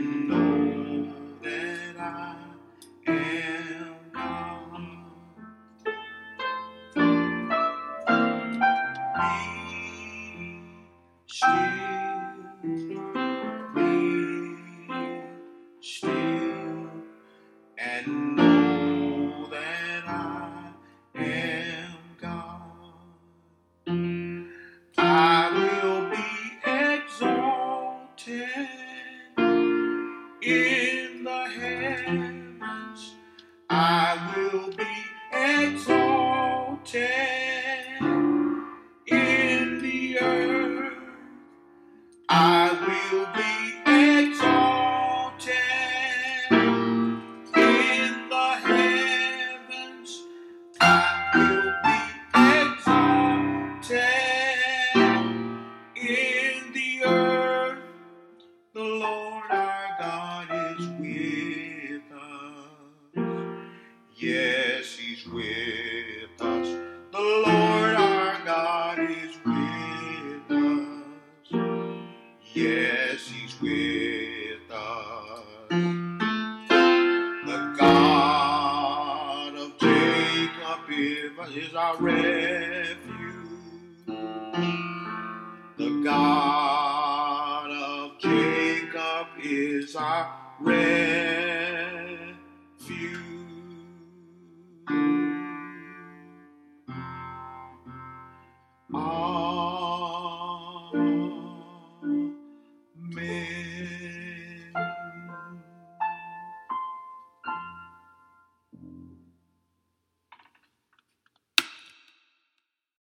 and know that I am God. Be still, and know that I am God. I will be exalted in the heavens. I will be exalted in the earth. I will be exalted in the heavens. I will be exalted in the earth. The Lord our God is with us. Yes, He's with us. The Lord our God is with us. Yes, He's with us. The God of Jacob is our refuge. The God of Jacob is our refuge.